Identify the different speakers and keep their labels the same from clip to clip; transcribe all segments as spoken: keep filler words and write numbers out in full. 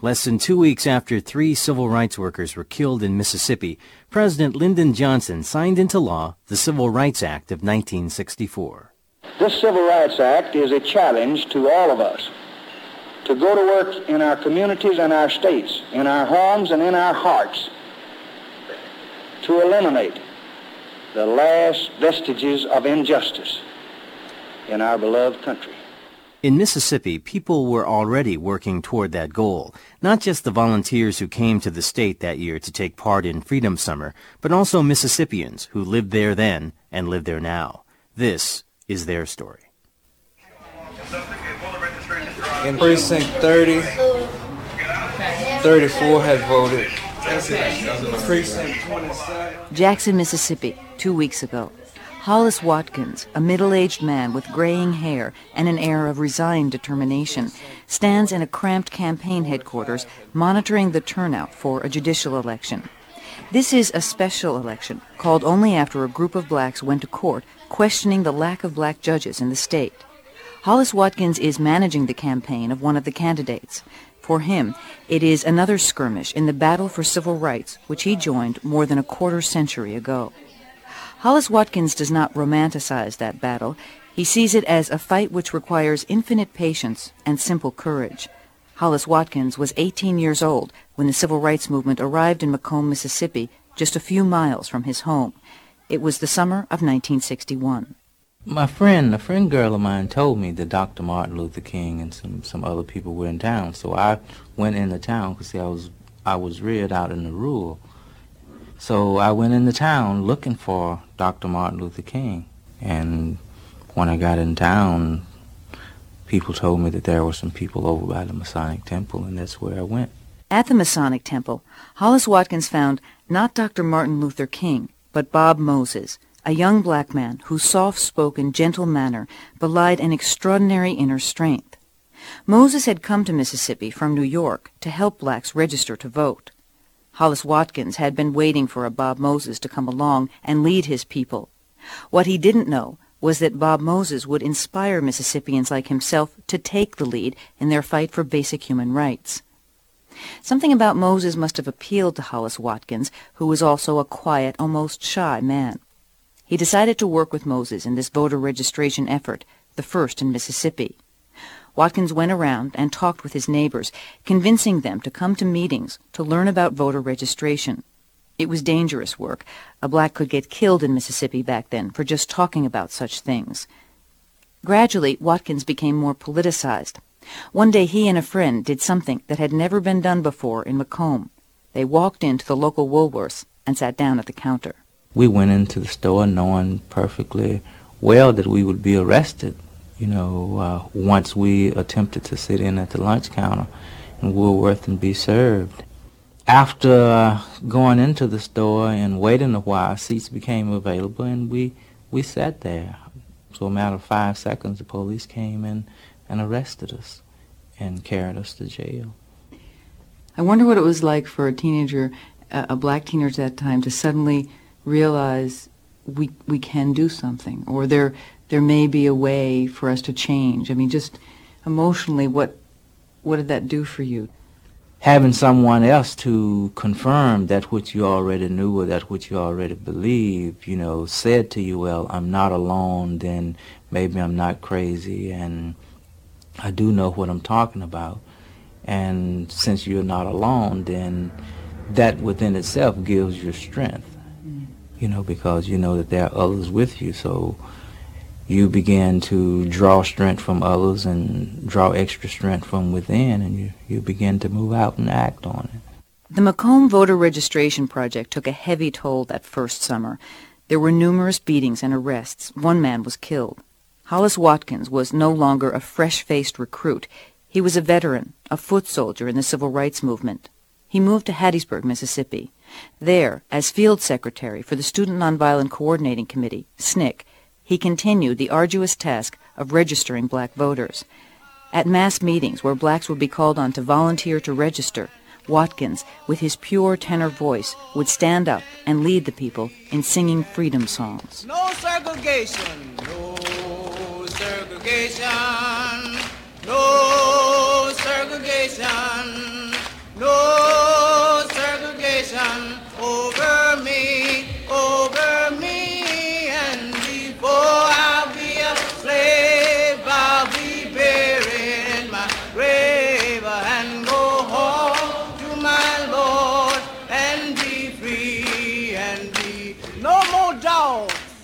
Speaker 1: Less than two weeks after three civil rights workers were killed in Mississippi, President Lyndon Johnson signed into law the Civil Rights Act of nineteen sixty-four.
Speaker 2: This Civil Rights Act is a challenge to all of us to go to work in our communities and our states, in our homes and in our hearts, to eliminate the last vestiges of injustice in our beloved country.
Speaker 1: In Mississippi, people were already working toward that goal, not just the volunteers who came to the state that year to take part in Freedom Summer, but also Mississippians who lived there then and live there now. This is their story.
Speaker 3: In precinct thirty, thirty-four had voted. Precinct twenty-seven.
Speaker 4: Jackson, Mississippi, two weeks ago. Hollis Watkins, a middle-aged man with graying hair and an air of resigned determination, stands in a cramped campaign headquarters monitoring the turnout for a judicial election. This is a special election, called only after a group of blacks went to court questioning the lack of black judges in the state. Hollis Watkins is managing the campaign of one of the candidates. For him, it is another skirmish in the battle for civil rights, which he joined more than a quarter century ago. Hollis Watkins does not romanticize that battle. He sees it as a fight which requires infinite patience and simple courage. Hollis Watkins was eighteen years old when the civil rights movement arrived in Macomb, Mississippi, just a few miles from his home. It was the summer of nineteen sixty-one.
Speaker 3: My friend, a friend girl of mine told me that Doctor Martin Luther King and some, some other people were in town, so I went into town because I was, I was reared out in the rural. So I went into town looking for Doctor Martin Luther King, and when I got in town, people told me that there were some people over by the Masonic Temple, and that's where I went.
Speaker 4: At the Masonic Temple, Hollis Watkins found not Doctor Martin Luther King, but Bob Moses, a young black man whose soft-spoken, gentle manner belied an extraordinary inner strength. Moses had come to Mississippi from New York to help blacks register to vote. Hollis Watkins had been waiting for a Bob Moses to come along and lead his people. What he didn't know was that Bob Moses would inspire Mississippians like himself to take the lead in their fight for basic human rights. Something about Moses must have appealed to Hollis Watkins, who was also a quiet, almost shy man. He decided to work with Moses in this voter registration effort, the first in Mississippi. Watkins went around and talked with his neighbors, convincing them to come to meetings to learn about voter registration. It was dangerous work. A black could get killed in Mississippi back then for just talking about such things. Gradually, Watkins became more politicized. One day he and a friend did something that had never been done before in Macomb. They walked into the local Woolworths and sat down at the counter.
Speaker 3: We went into the store knowing perfectly well that we would be arrested, you know, uh, once we attempted to sit in at the lunch counter in Woolworth and be served. After uh, going into the store and waiting a while, seats became available, and we, we sat there. So a matter of five seconds, the police came in and arrested us and carried us to jail.
Speaker 4: I wonder what it was like for a teenager, a, a black teenager at that time, to suddenly realize we we can do something, or there there may be a way for us to change. I mean, just emotionally, what what did that do for you?
Speaker 3: Having someone else to confirm that which you already knew or that which you already believed, you know, said to you, well, I'm not alone, then maybe I'm not crazy, and I do know what I'm talking about. And since you're not alone, then that within itself gives you strength. You know, because you know that there are others with you, so you begin to draw strength from others and draw extra strength from within, and you, you begin to move out and act on it.
Speaker 4: The Macomb Voter Registration Project took a heavy toll that first summer. There were numerous beatings and arrests. One man was killed. Hollis Watkins was no longer a fresh-faced recruit. He was a veteran, a foot soldier in the civil rights movement. He moved to Hattiesburg, Mississippi. There, as field secretary for the Student Nonviolent Coordinating Committee, S N C C, he continued the arduous task of registering black voters. At mass meetings where blacks would be called on to volunteer to register, Watkins, with his pure tenor voice, would stand up and lead the people in singing freedom songs.
Speaker 5: No segregation, no segregation, no segregation.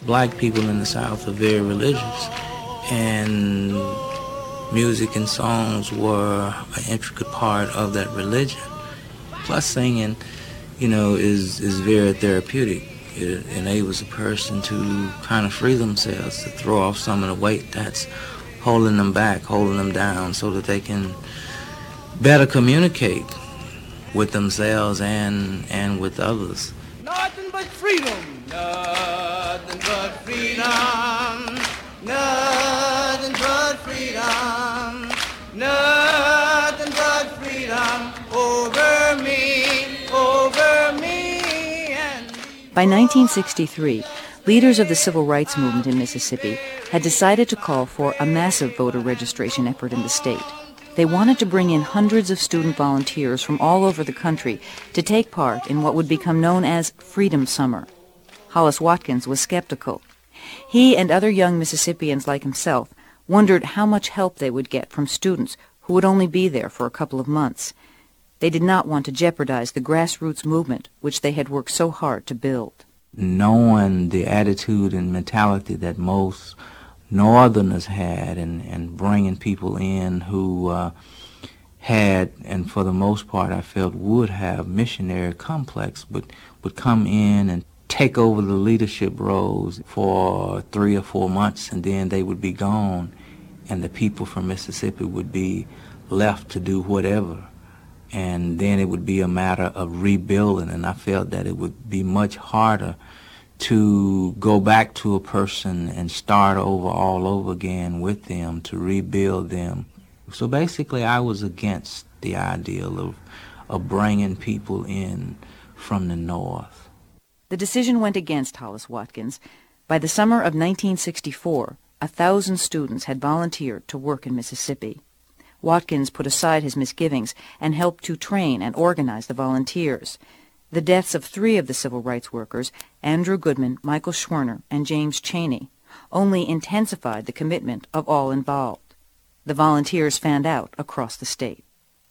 Speaker 3: Black people in the South are very religious, and music and songs were an intricate part of that religion. Plus singing, you know, is, is very therapeutic. It enables a person to kind of free themselves, to throw off some of the weight that's holding them back, holding them down, so that they can better communicate with themselves and, and with others.
Speaker 5: Nothing but freedom, nothing but freedom, nothing but freedom, nothing but freedom over me, over me and me.
Speaker 4: By nineteen sixty-three, leaders of the civil rights movement in Mississippi had decided to call for a massive voter registration effort in the state. They wanted to bring in hundreds of student volunteers from all over the country to take part in what would become known as Freedom Summer. Hollis Watkins was skeptical. He and other young Mississippians like himself wondered how much help they would get from students who would only be there for a couple of months. They did not want to jeopardize the grassroots movement which they had worked so hard to build.
Speaker 3: Knowing the attitude and mentality that most Northerners had, and, and bringing people in who uh, had, and for the most part I felt would have, missionary complex, but would come in and take over the leadership roles for three or four months, and then they would be gone, and the people from Mississippi would be left to do whatever. And then it would be a matter of rebuilding, and I felt that it would be much harder to go back to a person and start over all over again with them, to rebuild them. So basically I was against the ideal of, of bringing people in from the North.
Speaker 4: The decision went against Hollis Watkins. By the summer of nineteen sixty-four, a thousand students had volunteered to work in Mississippi. Watkins put aside his misgivings and helped to train and organize the volunteers. The deaths of three of the civil rights workers, Andrew Goodman, Michael Schwerner, and James Chaney, only intensified the commitment of all involved. The volunteers fanned out across the state.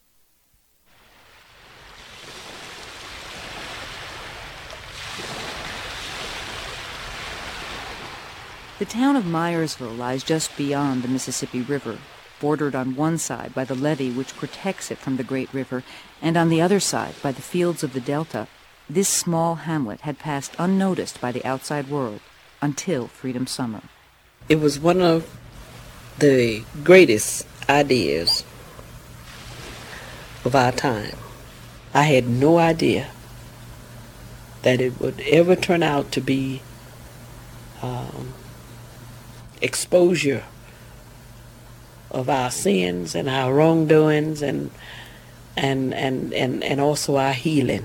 Speaker 4: The town of Myersville lies just beyond the Mississippi River, bordered on one side by the levee which protects it from the great river, and on the other side by the fields of the Delta. This small hamlet had passed unnoticed by the outside world until Freedom Summer.
Speaker 6: It was one of the greatest ideas of our time. I had no idea that it would ever turn out to be um, exposure of our sins and our wrongdoings, and and and and, and also our healing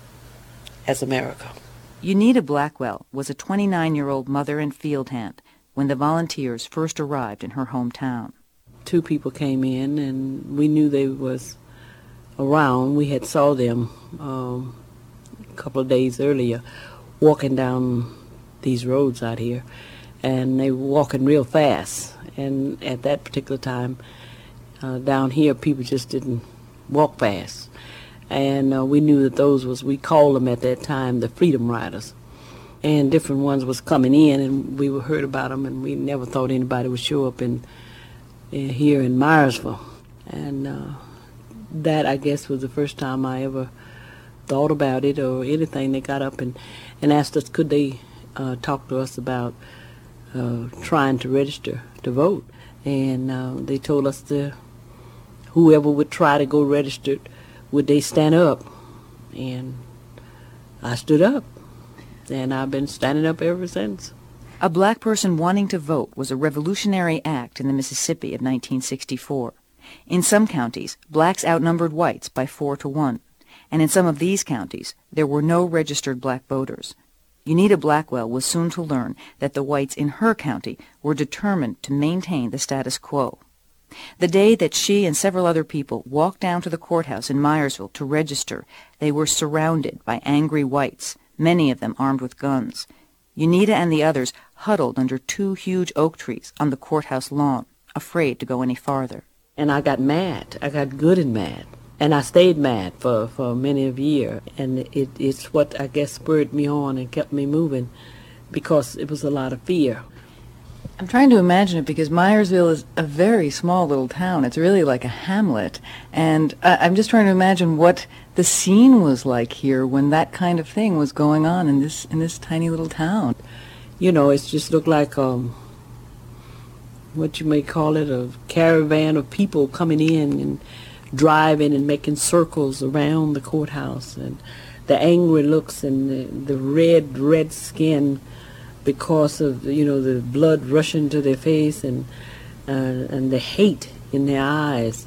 Speaker 6: as America.
Speaker 4: Unita Blackwell was a twenty-nine-year-old mother and field hand when the volunteers first arrived in her hometown.
Speaker 6: Two people came in, and we knew they was around. We had saw them um, a couple of days earlier walking down these roads out here, and they were walking real fast. And at that particular time, uh, down here, people just didn't walk fast. And uh, we knew that those was, we called them at that time the Freedom Riders. And different ones was coming in, and we heard about them, and we never thought anybody would show up in, in here in Myersville. And uh, that, I guess, was the first time I ever thought about it or anything. They got up and, and asked us, could they uh, talk to us about uh, trying to register to vote. And uh, they told us to, whoever would try to go registered, would they stand up? And I stood up, and I've been standing up ever since.
Speaker 4: A black person wanting to vote was a revolutionary act in the Mississippi of nineteen sixty-four. In some counties, blacks outnumbered whites by four to one, and in some of these counties, there were no registered black voters. Unita Blackwell was soon to learn that the whites in her county were determined to maintain the status quo. The day that she and several other people walked down to the courthouse in Myersville to register, they were surrounded by angry whites, many of them armed with guns. Unita and the others huddled under two huge oak trees on the courthouse lawn, afraid to go any farther.
Speaker 6: And I got mad. I got good and mad. And I stayed mad for, for many of years. And it, it's what I guess spurred me on and kept me moving because it was a lot of fear.
Speaker 4: I'm trying to imagine it because Myersville is a very small little town. It's really like a hamlet. And uh, I'm just trying to imagine what the scene was like here when that kind of thing was going on in this in this tiny little town.
Speaker 6: You know, it just looked like um, what you may call it, a caravan of people coming in and driving and making circles around the courthouse, and the angry looks and the, the red, red skin because of, you know, the blood rushing to their face, and uh, and the hate in their eyes.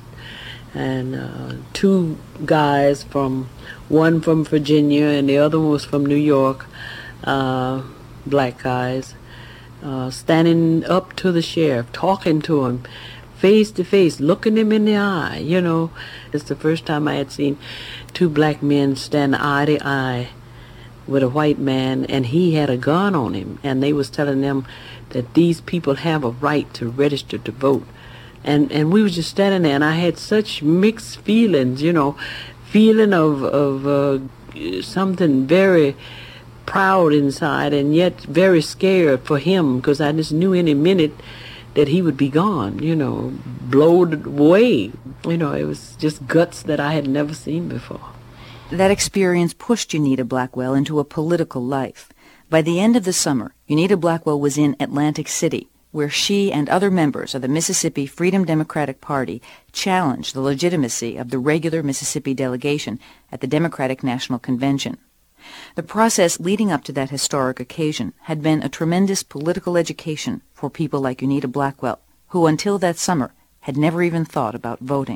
Speaker 6: And uh, two guys from, one from Virginia and the other one was from New York, uh, black guys, uh, standing up to the sheriff, talking to him, face to face, looking him in the eye. You know, it's the first time I had seen two black men stand eye to eye with a white man, and he had a gun on him, and they was telling them that these people have a right to register to vote. And and we was just standing there, and I had such mixed feelings, you know, feeling of, of uh, something very proud inside, and yet very scared for him, because I just knew any minute that he would be gone, you know, blown away. You know, it was just guts that I had never seen before.
Speaker 4: That experience pushed Unita Blackwell into a political life. By the end of the summer, Unita Blackwell was in Atlantic City, where she and other members of the Mississippi Freedom Democratic Party challenged the legitimacy of the regular Mississippi delegation at the Democratic National Convention. The process leading up to that historic occasion had been a tremendous political education for people like Unita Blackwell, who until that summer had never even thought about voting.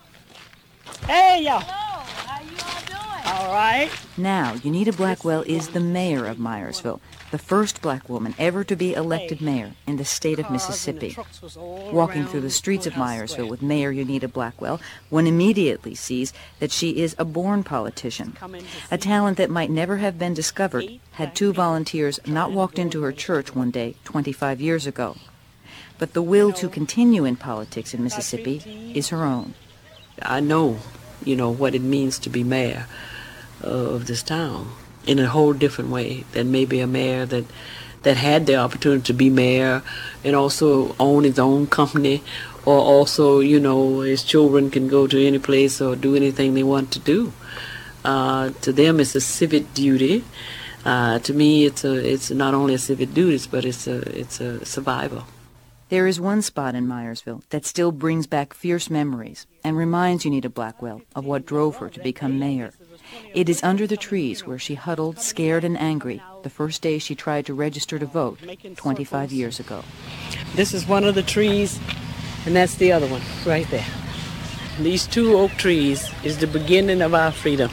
Speaker 6: Hey, y'all!
Speaker 7: How you all doing?
Speaker 6: All right.
Speaker 4: Now, Unita Blackwell is the mayor of Myersville, the first black woman ever to be elected mayor in the state of Mississippi. Walking through the streets of Myersville with Mayor Unita Blackwell, one immediately sees that she is a born politician. A talent that might never have been discovered had two volunteers not walked into her church one day twenty-five years ago. But the will to continue in politics in Mississippi is her own.
Speaker 6: I know, you know, what it means to be mayor uh, of this town in a whole different way than maybe a mayor that that had the opportunity to be mayor and also own his own company, or also, you know, his children can go to any place or do anything they want to do. Uh, to them, it's a civic duty. Uh, to me, it's a it's not only a civic duty, but it's a it's a survival.
Speaker 4: There is one spot in Myersville that still brings back fierce memories and reminds Unita Blackwell of what drove her to become mayor. It is under the trees where she huddled, scared and angry, the first day she tried to register to vote twenty-five years ago.
Speaker 6: This is one of the trees, and that's the other one, right there. These two oak trees is the beginning of our freedom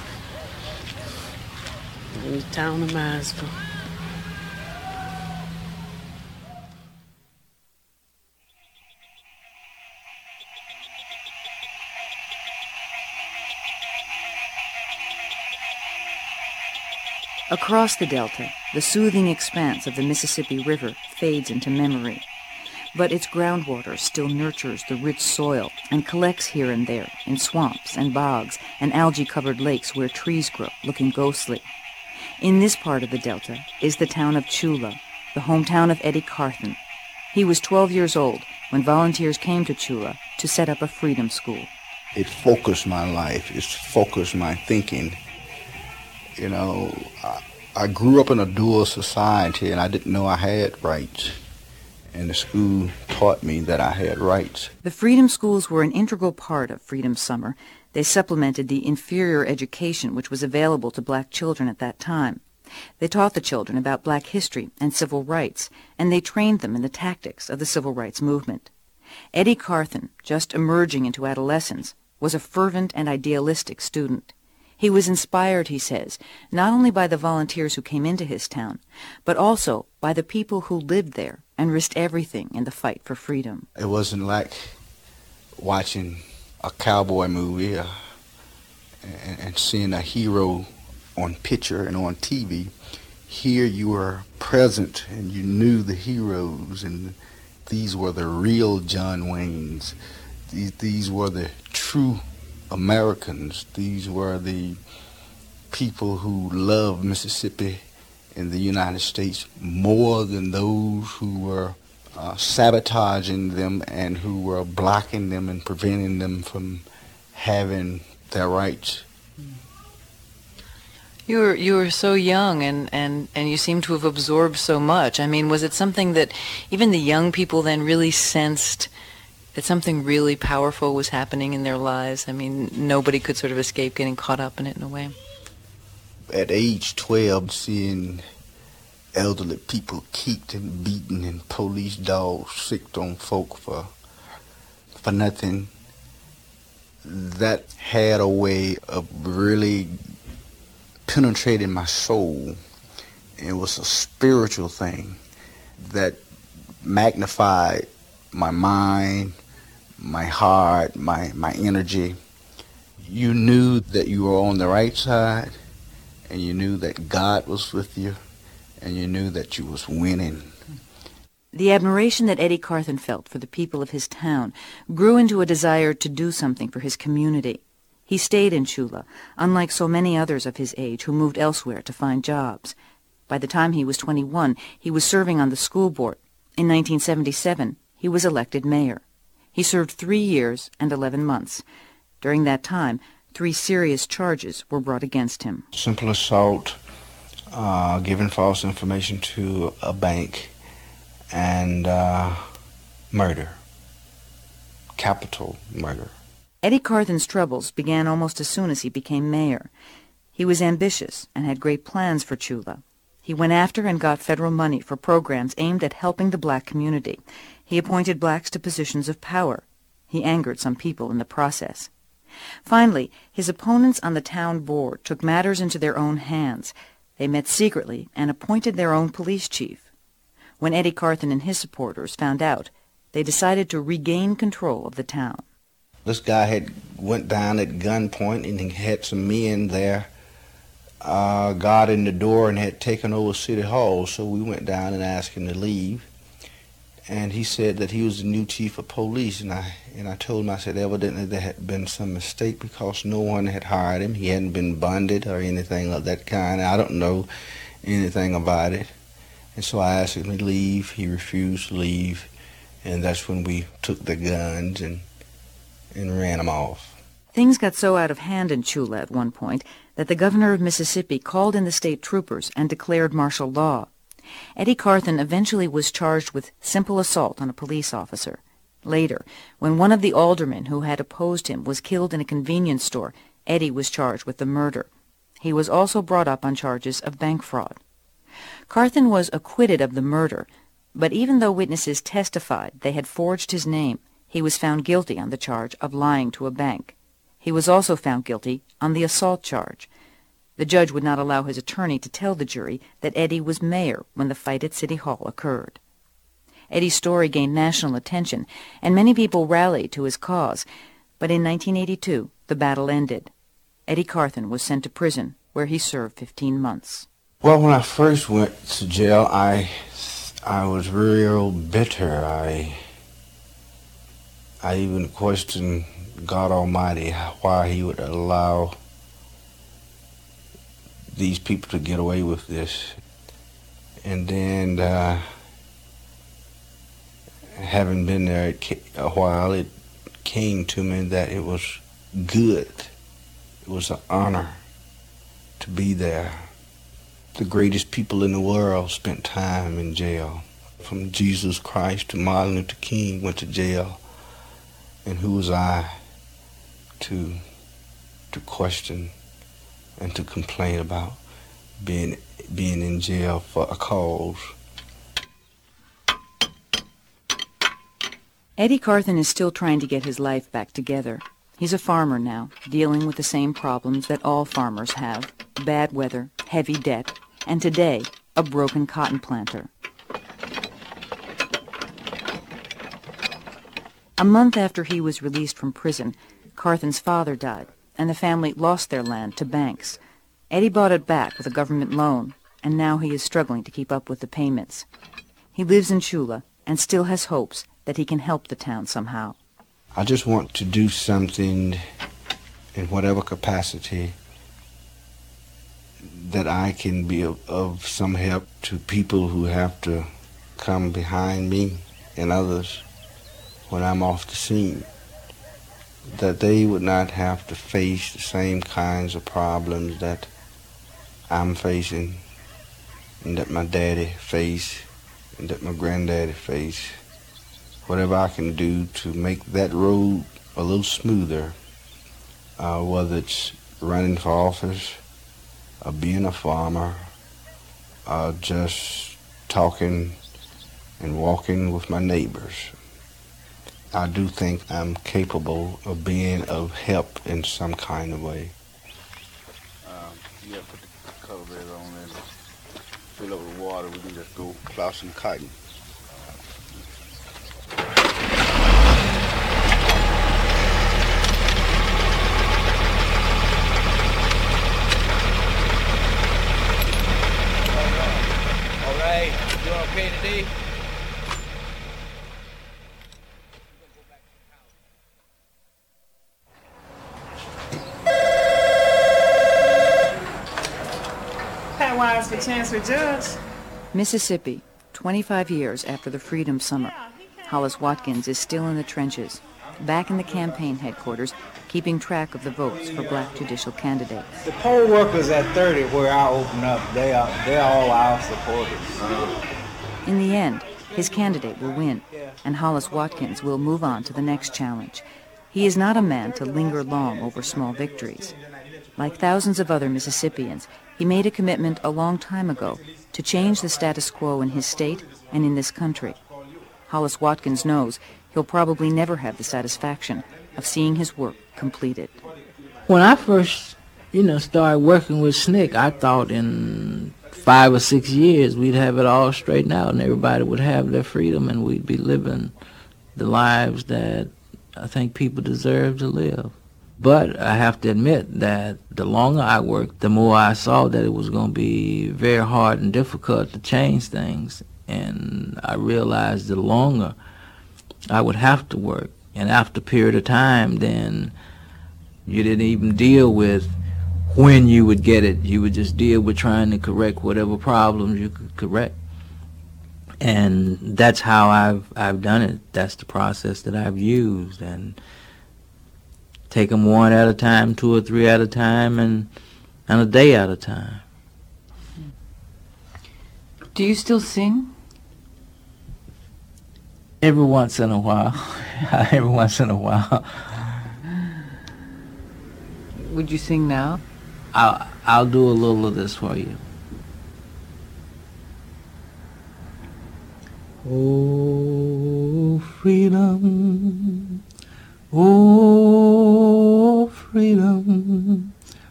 Speaker 6: in the town of Myersville.
Speaker 4: Across the delta, the soothing expanse of the Mississippi River fades into memory. But its groundwater still nurtures the rich soil and collects here and there in swamps and bogs and algae-covered lakes where trees grow, looking ghostly. In this part of the delta is the town of Chula, the hometown of Eddie Carthen. He was twelve years old when volunteers came to Chula to set up a freedom school.
Speaker 8: It focused my life. It focused my thinking. You know, I, I grew up in a dual society, and I didn't know I had rights. And the school taught me that I had rights.
Speaker 4: The freedom schools were an integral part of Freedom Summer. They supplemented the inferior education which was available to black children at that time. They taught the children about black history and civil rights, and they trained them in the tactics of the civil rights movement. Eddie Carthen, just emerging into adolescence, was a fervent and idealistic student. He was inspired, he says, not only by the volunteers who came into his town, but also by the people who lived there and risked everything in the fight for freedom.
Speaker 8: It wasn't like watching a cowboy movie uh, and, and seeing a hero on picture and on T V. Here you were present and you knew the heroes, and these were the real John Waynes. These, these were the true Americans. These were the people who loved Mississippi in the United States more than those who were uh, sabotaging them and who were blocking them and preventing them from having their rights.
Speaker 4: You were you were so young, and, and, and you seem to have absorbed so much. I mean, was it something that even the young people then really sensed that something really powerful was happening in their lives? I mean, nobody could sort of escape getting caught up in it in a way.
Speaker 8: At age twelve, seeing elderly people kicked and beaten and police dogs sicked on folk for for nothing, that had a way of really penetrating my soul. It was a spiritual thing that magnified my mind, my heart, my, my energy. You knew that you were on the right side, and you knew that God was with you, and you knew that you was winning.
Speaker 4: The admiration that Eddie Carthen felt for the people of his town grew into a desire to do something for his community. He stayed in Chula, unlike so many others of his age who moved elsewhere to find jobs. By the time he was twenty-one, he was serving on the school board. In nineteen seventy-seven, he was elected mayor. He served three years and eleven months. During that time, three serious charges were brought against him.
Speaker 8: Simple assault, uh, giving false information to a bank, and uh, murder, capital murder.
Speaker 4: Eddie Carthen's troubles began almost as soon as he became mayor. He was ambitious and had great plans for Chula. He went after and got federal money for programs aimed at helping the black community. He appointed blacks to positions of power. He angered some people in the process. Finally, his opponents on the town board took matters into their own hands. They met secretly and appointed their own police chief. When Eddie Carthen and his supporters found out, they decided to regain control of the town.
Speaker 8: This guy had went down at gunpoint and he had some men there, uh, got in the door and had taken over City Hall. So we went down and asked him to leave. And he said that he was the new chief of police. And I and I told him, I said, evidently there had been some mistake because no one had hired him. He hadn't been bonded or anything of that kind. I don't know anything about it. And so I asked him to leave. He refused to leave. And that's when we took the guns and and ran them off.
Speaker 4: Things got so out of hand in Chula at one point that the governor of Mississippi called in the state troopers and declared martial law. Eddie Carthen eventually was charged with simple assault on a police officer. Later, when one of the aldermen who had opposed him was killed in a convenience store, Eddie was charged with the murder. He was also brought up on charges of bank fraud. Carthen was acquitted of the murder, but even though witnesses testified they had forged his name, he was found guilty on the charge of lying to a bank. He was also found guilty on the assault charge. The judge would not allow his attorney to tell the jury that Eddie was mayor when the fight at City Hall occurred. Eddie's story gained national attention, and many people rallied to his cause. But in nineteen eighty-two, the battle ended. Eddie Carthen was sent to prison, where he served fifteen months.
Speaker 8: Well, when I first went to jail, I, I was real bitter. I... I even questioned God Almighty why he would allow these people to get away with this. And then, uh, having been there a while, it came to me that it was good. It was an honor to be there. The greatest people in the world spent time in jail. From Jesus Christ to Martin Luther King went to jail. And who was I to to question and to complain about being being in jail for a cause?
Speaker 4: Eddie Carthen is still trying to get his life back together. He's a farmer now, dealing with the same problems that all farmers have: bad weather, heavy debt, and today, a broken cotton planter. A month after he was released from prison, Carthen's father died, and the family lost their land to banks. Eddie bought it back with a government loan, and now he is struggling to keep up with the payments. He lives in Chula and still has hopes that he can help the town somehow.
Speaker 8: I just want to do something in whatever capacity that I can be of, of some help to people who have to come behind me and others when I'm off the scene, that they would not have to face the same kinds of problems that I'm facing and that my daddy faced and that my granddaddy faced. Whatever I can do to make that road a little smoother, uh, whether it's running for office, or being a farmer, or just talking and walking with my neighbors. I do think I'm capable of being of help in some kind of way. Um, yeah, put the cover bears on and fill up with water. We can just go plow some cotton.
Speaker 5: All right, doing okay today?
Speaker 9: Pat Wise for Chancellor Judge.
Speaker 4: Mississippi, twenty-five years after the Freedom Summer. Hollis Watkins is still in the trenches, back in the campaign headquarters, keeping track of the votes for black judicial candidates.
Speaker 9: The poll workers at thirty, where I open up, they are they're all our supporters.
Speaker 4: In the end, his candidate will win, and Hollis Watkins will move on to the next challenge. He is not a man to linger long over small victories. Like thousands of other Mississippians, he made a commitment a long time ago to change the status quo in his state and in this country. Hollis Watkins knows he'll probably never have the satisfaction of seeing his work completed.
Speaker 3: When I first, you know, started working with S N C C, I thought in five or six years we'd have it all straightened out and everybody would have their freedom and we'd be living the lives that I think people deserve to live. But I have to admit that the longer I worked, the more I saw that it was going to be very hard and difficult to change things. And I realized the longer I would have to work. And after a period of time, then you didn't even deal with when you would get it. You would just deal with trying to correct whatever problems you could correct. And that's how I've I've done it. That's the process that I've used. And take them one at a time, two or three at a time, and, and a day at a time.
Speaker 4: Do you still sing?
Speaker 3: Every once in a while. Every once in a while.
Speaker 4: Would you sing now?
Speaker 3: I'll, I'll do a little of this for you. Oh, freedom. Oh, freedom,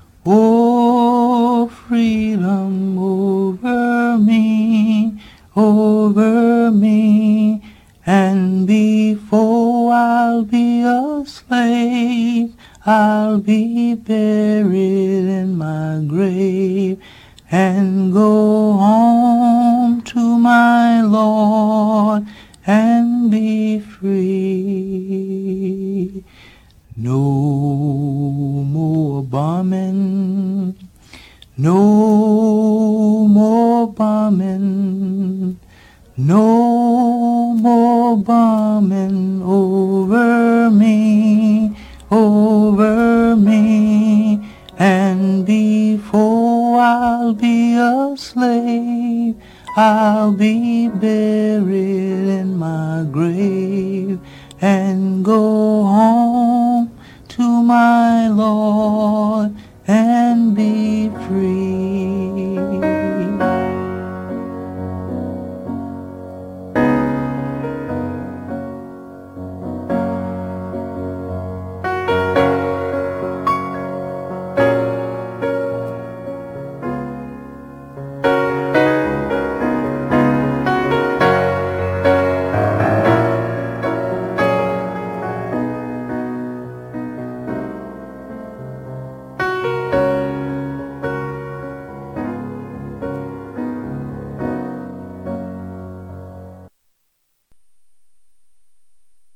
Speaker 3: oh, freedom over me, over me, and before I'll be a slave, I'll be buried in my grave, and go home to my Lord, and be free. No more bombing, no more bombing, no more bombing over me, over me, and before I'll be a slave, I'll be buried in my grave and go home to my Lord